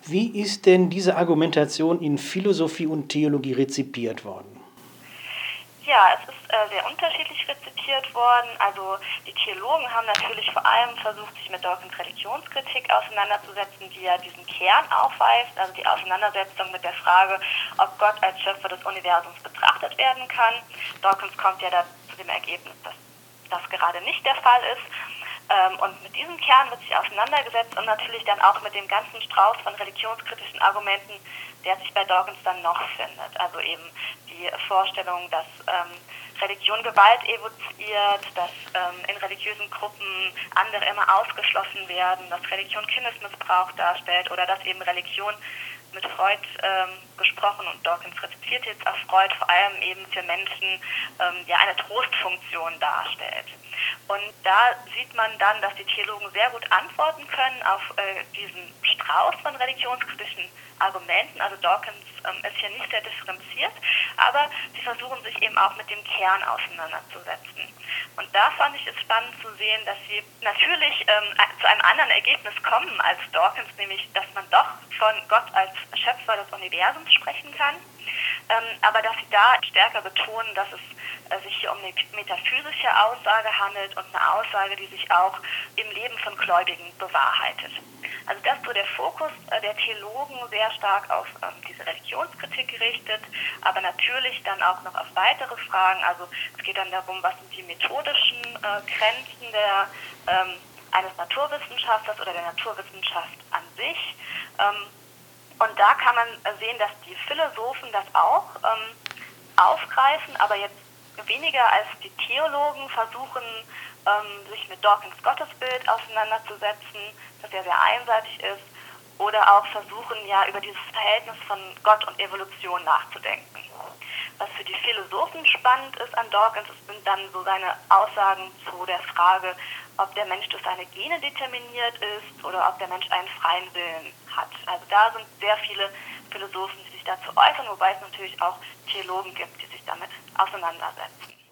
Wie ist denn diese Argumentation in Philosophie und Theologie rezipiert worden? Ja, es ist sehr unterschiedlich rezipiert worden. Also die Theologen haben natürlich vor allem versucht, sich mit Dawkins Religionskritik auseinanderzusetzen, die ja diesen Kern aufweist, also die Auseinandersetzung mit der Frage, ob Gott als Schöpfer des Universums betrachtet werden kann. Dawkins kommt ja da zu dem Ergebnis, dass das gerade nicht der Fall ist. Und mit diesem Kern wird sich auseinandergesetzt und natürlich dann auch mit dem ganzen Strauß von religionskritischen Argumenten, der sich bei Dawkins dann noch findet. Also eben die Vorstellung, dass Religion Gewalt evoziert, dass in religiösen Gruppen andere immer ausgeschlossen werden, dass Religion Kindesmissbrauch darstellt oder dass eben Religion mit Freud gesprochen und Dawkins rezipiert jetzt auf Freud vor allem eben für Menschen ja eine Trostfunktion darstellt. Und da sieht man dann, dass die Theologen sehr gut antworten können auf diesen Strauß von religionskritischen Argumenten. Also Dawkins ist hier nicht sehr differenziert, aber sie versuchen sich eben auch mit dem Kern auseinanderzusetzen. Und da fand ich es spannend zu sehen, dass sie natürlich zu einem anderen Ergebnis kommen als Dawkins, nämlich dass man doch von Gott als Schöpfer des Universums sprechen kann, aber dass sie da stärker betonen, dass es sich hier um eine metaphysische Aussage handelt und eine Aussage, die sich auch im Leben von Gläubigen bewahrheitet. Also das ist so der Fokus der Theologen sehr stark auf diese Religionskritik gerichtet, aber natürlich dann auch noch auf weitere Fragen. Also es geht dann darum, was sind die methodischen Grenzen eines Naturwissenschaftlers oder der Naturwissenschaft an sich. Und da kann man sehen, dass die Philosophen das auch aufgreifen, aber jetzt weniger als die Theologen versuchen, sich mit Dawkins Gottesbild auseinanderzusetzen, das ja sehr einseitig ist, oder auch versuchen, ja über dieses Verhältnis von Gott und Evolution nachzudenken. Was für die Philosophen spannend ist an Dawkins, sind dann so seine Aussagen zu der Frage, ob der Mensch durch seine Gene determiniert ist oder ob der Mensch einen freien Willen hat. Also da sind sehr viele Philosophen, die sich dazu äußern, wobei es natürlich auch Theologen gibt, die sich damit auseinandersetzen.